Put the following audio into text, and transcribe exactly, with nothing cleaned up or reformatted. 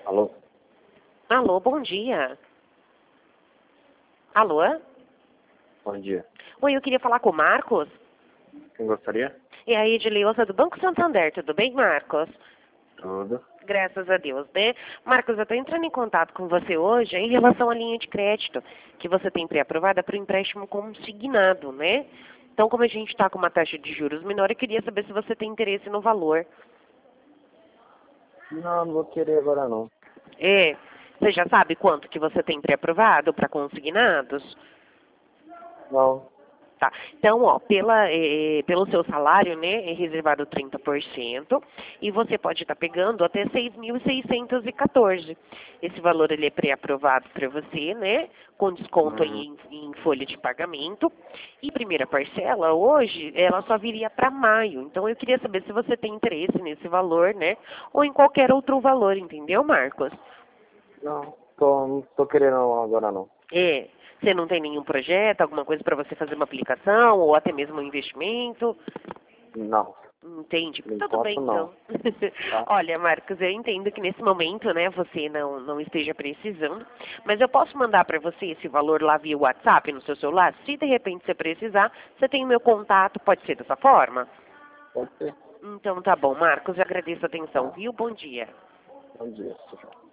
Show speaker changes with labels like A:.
A: Alô?
B: Alô, bom dia. Alô?
A: Bom dia.
B: Oi, eu queria falar com o Marcos.
A: Quem gostaria?
B: E aí, Edileuza do Banco Santander, tudo bem, Marcos?
A: Tudo.
B: Graças a Deus, né? Marcos, eu estou entrando em contato com você hoje em relação à linha de crédito que você tem pré-aprovada para o empréstimo consignado, né? Então, como a gente está com uma taxa de juros menor, eu queria saber se você tem interesse no valor.
A: Não, não vou querer agora não.
B: É, você já sabe quanto que você tem pré-aprovado para consignados?
A: Não.
B: Tá. Então, ó, pela, eh, pelo seu salário, né, é reservado trinta por cento e você pode estar pegando até seis mil seiscentos e quatorze. Esse valor ele é pré-aprovado para você, né, com desconto
A: Uhum.
B: aí em, em folha de pagamento. E primeira parcela, hoje, ela só viria para maio. Então, eu queria saber se você tem interesse nesse valor, né, ou em qualquer outro valor, entendeu, Marcos?
A: Não, tô, não tô querendo agora não.
B: É. Você não tem nenhum projeto, alguma coisa para você fazer uma aplicação ou até mesmo um investimento?
A: Não.
B: Entende?
A: Por
B: Tudo bem,
A: enquanto não.
B: então.
A: Tá?
B: Olha, Marcos, eu entendo que nesse momento, né, você não, não esteja precisando, mas eu posso mandar para você esse valor lá via WhatsApp no seu celular? Se de repente você precisar, você tem o meu contato, pode ser dessa forma?
A: Pode ser.
B: Então tá bom, Marcos, eu agradeço a atenção,
A: Tá?
B: viu? Bom dia.
A: Bom dia. Tchau, tchau.